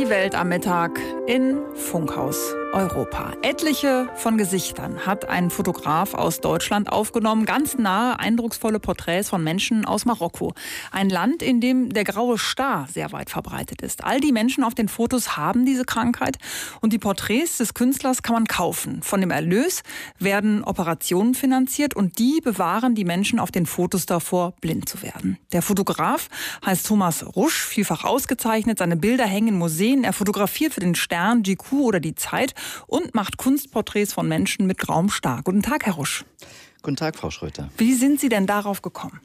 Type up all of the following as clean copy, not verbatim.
Die Welt am Mittag in Funkhaus Europa. Etliche von Gesichtern hat ein Fotograf aus Deutschland aufgenommen. Ganz nahe, eindrucksvolle Porträts von Menschen aus Marokko. Ein Land, in dem der graue Star sehr weit verbreitet ist. All die Menschen auf den Fotos haben diese Krankheit und die Porträts des Künstlers kann man kaufen. Von dem Erlös werden Operationen finanziert und die bewahren die Menschen auf den Fotos davor, blind zu werden. Der Fotograf heißt Thomas Rusch, vielfach ausgezeichnet. Seine Bilder hängen in Museen. Er fotografiert für den Stern, GQ oder die Zeit und macht Kunstporträts von Menschen mit grauem Star. Guten Tag, Herr Rusch. Guten Tag, Frau Schröter. Wie sind Sie denn darauf gekommen?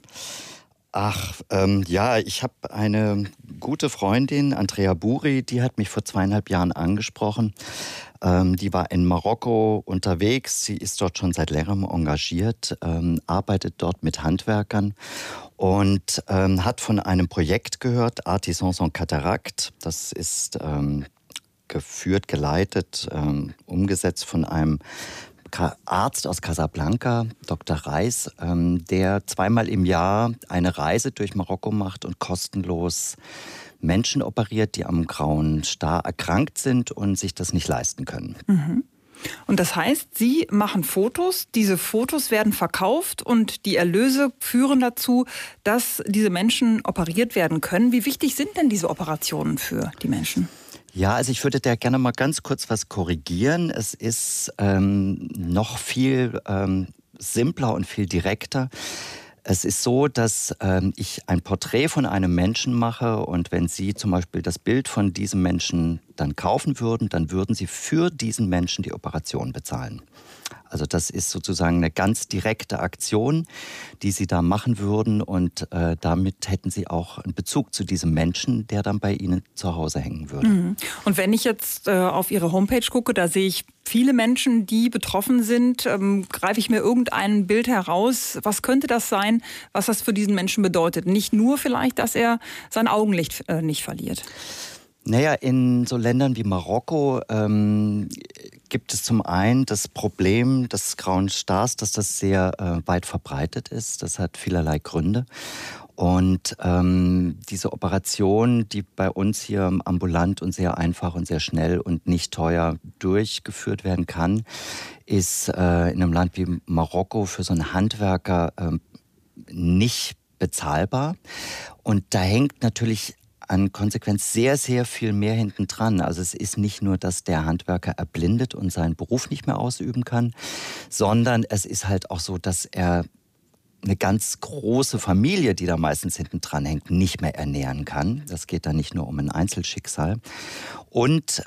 Ich habe eine gute Freundin, Andrea Buri, die hat mich vor 2,5 Jahren angesprochen. Die war in Marokko unterwegs, sie ist dort schon seit längerem engagiert, arbeitet dort mit Handwerkern und hat von einem Projekt gehört, Artisans en Cataracte. Das ist geführt, geleitet, umgesetzt von einem Arzt aus Casablanca, Dr. Reis, der 2-mal im Jahr eine Reise durch Marokko macht und kostenlos Menschen operiert, die am grauen Star erkrankt sind und sich das nicht leisten können. Mhm. Und das heißt, Sie machen Fotos, diese Fotos werden verkauft und die Erlöse führen dazu, dass diese Menschen operiert werden können. Wie wichtig sind denn diese Operationen für die Menschen? Ja, also ich würde da gerne mal ganz kurz was korrigieren. Es ist noch viel simpler und viel direkter. Es ist so, dass ich ein Porträt von einem Menschen mache und wenn Sie zum Beispiel das Bild von diesem Menschen dann kaufen würden, dann würden Sie für diesen Menschen die Operation bezahlen. Also das ist sozusagen eine ganz direkte Aktion, die Sie da machen würden und damit hätten Sie auch einen Bezug zu diesem Menschen, der dann bei Ihnen zu Hause hängen würde. Mhm. Und wenn ich jetzt auf Ihre Homepage gucke, da sehe ich viele Menschen, die betroffen sind. Greife ich mir irgendein Bild heraus? Was könnte das sein, was das für diesen Menschen bedeutet? Nicht nur vielleicht, dass er sein Augenlicht nicht verliert. Naja, in so Ländern wie Marokko gibt es zum einen das Problem des grauen Stars, dass das sehr weit verbreitet ist. Das hat vielerlei Gründe. Und diese Operation, die bei uns hier ambulant und sehr einfach und sehr schnell und nicht teuer durchgeführt werden kann, ist in einem Land wie Marokko für so einen Handwerker nicht bezahlbar. Und da hängt natürlich an Konsequenz sehr, sehr viel mehr hinten dran. Also es ist nicht nur, dass der Handwerker erblindet und seinen Beruf nicht mehr ausüben kann, sondern es ist halt auch so, dass er eine ganz große Familie, die da meistens hinten dran hängt, nicht mehr ernähren kann. Das geht dann nicht nur um ein Einzelschicksal. Und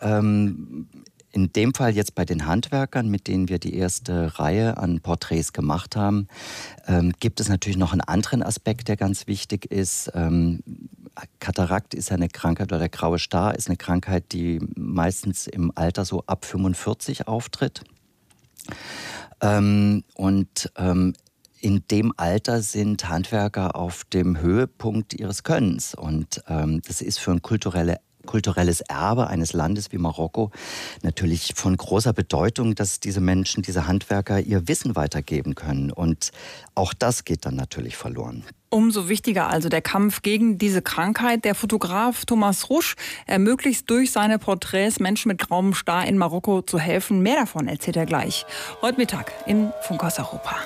in dem Fall jetzt bei den Handwerkern, mit denen wir die erste Reihe an Porträts gemacht haben, gibt es natürlich noch einen anderen Aspekt, der ganz wichtig ist. Katarakt ist eine Krankheit, oder der graue Star ist eine Krankheit, die meistens im Alter so ab 45 auftritt. In dem Alter sind Handwerker auf dem Höhepunkt ihres Könnens. Und das ist für ein kulturelles Erbe eines Landes wie Marokko natürlich von großer Bedeutung, dass diese Menschen, diese Handwerker ihr Wissen weitergeben können. Und auch das geht dann natürlich verloren. Umso wichtiger also der Kampf gegen diese Krankheit. Der Fotograf Thomas Rusch ermöglicht durch seine Porträts Menschen mit grauem Star in Marokko zu helfen. Mehr davon erzählt er gleich. Heute Mittag in Funkhaus Europa.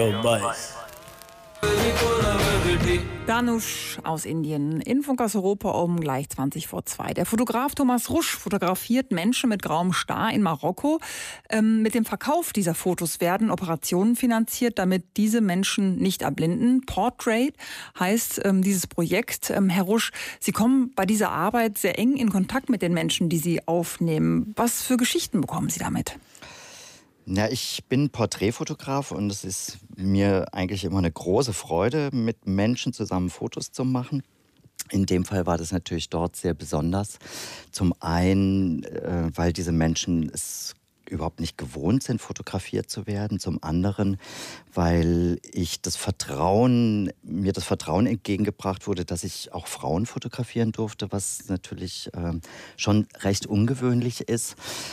Danush aus Indien in Funkhaus Europa um gleich 2:20. Der Fotograf Thomas Rusch fotografiert Menschen mit grauem Star in Marokko. Mit dem Verkauf dieser Fotos werden Operationen finanziert, damit diese Menschen nicht erblinden. Portrait heißt dieses Projekt. Herr Rusch, Sie kommen bei dieser Arbeit sehr eng in Kontakt mit den Menschen, die Sie aufnehmen. Was für Geschichten bekommen Sie damit? Ja, ich bin Porträtfotograf und es ist mir eigentlich immer eine große Freude, mit Menschen zusammen Fotos zu machen. In dem Fall war das natürlich dort sehr besonders. Zum einen, weil diese Menschen es überhaupt nicht gewohnt sind, fotografiert zu werden. Zum anderen, weil mir das Vertrauen entgegengebracht wurde, dass ich auch Frauen fotografieren durfte, was natürlich schon recht ungewöhnlich ist.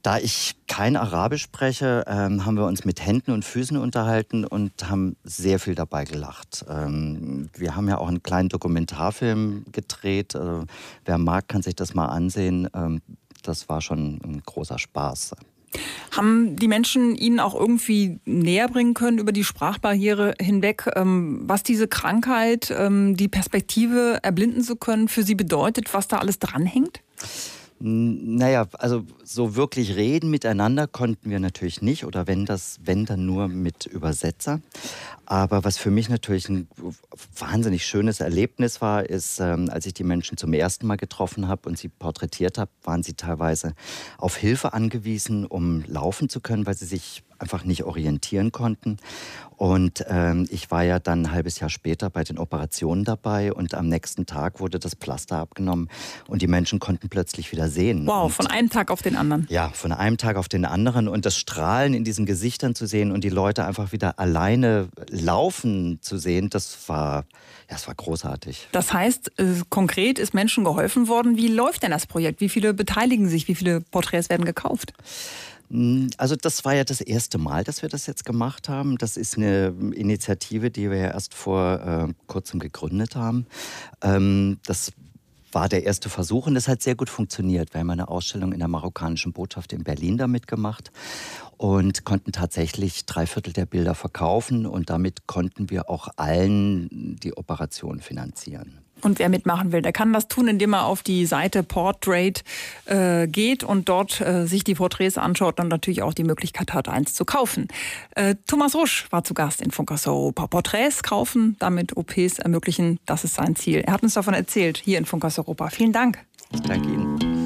Da ich kein Arabisch spreche, haben wir uns mit Händen und Füßen unterhalten und haben sehr viel dabei gelacht. Wir haben ja auch einen kleinen Dokumentarfilm gedreht. Wer mag, kann sich das mal ansehen. Das war schon ein großer Spaß. Haben die Menschen Ihnen auch irgendwie näher bringen können über die Sprachbarriere hinweg, was diese Krankheit, die Perspektive erblinden zu können, für Sie bedeutet, was da alles dranhängt? Naja, also so wirklich reden miteinander konnten wir natürlich nicht oder wenn dann nur mit Übersetzer. Aber was für mich natürlich ein wahnsinnig schönes Erlebnis war, ist, als ich die Menschen zum ersten Mal getroffen habe und sie porträtiert habe, waren sie teilweise auf Hilfe angewiesen, um laufen zu können, weil sie sich einfach nicht orientieren konnten. Und ich war ja dann ein halbes Jahr später bei den Operationen dabei und am nächsten Tag wurde das Pflaster abgenommen und die Menschen konnten plötzlich wieder sehen. Wow, und von einem Tag auf den anderen. Ja, von einem Tag auf den anderen und das Strahlen in diesen Gesichtern zu sehen und die Leute einfach wieder alleine laufen zu sehen, das war großartig. Das heißt, konkret ist Menschen geholfen worden. Wie läuft denn das Projekt? Wie viele beteiligen sich? Wie viele Porträts werden gekauft? Also das war ja das erste Mal, dass wir das jetzt gemacht haben. Das ist eine Initiative, die wir ja erst vor kurzem gegründet haben. Das war der erste Versuch und das hat sehr gut funktioniert. Wir haben eine Ausstellung in der marokkanischen Botschaft in Berlin damit gemacht und konnten tatsächlich 3/4 der Bilder verkaufen und damit konnten wir auch allen die Operation finanzieren. Und wer mitmachen will, der kann das tun, indem er auf die Seite Portrait geht und dort sich die Porträts anschaut und natürlich auch die Möglichkeit hat, eins zu kaufen. Thomas Rusch war zu Gast in Funkhaus Europa. Porträts kaufen, damit OPs ermöglichen, das ist sein Ziel. Er hat uns davon erzählt, hier in Funkhaus Europa. Vielen Dank. Ich danke Ihnen.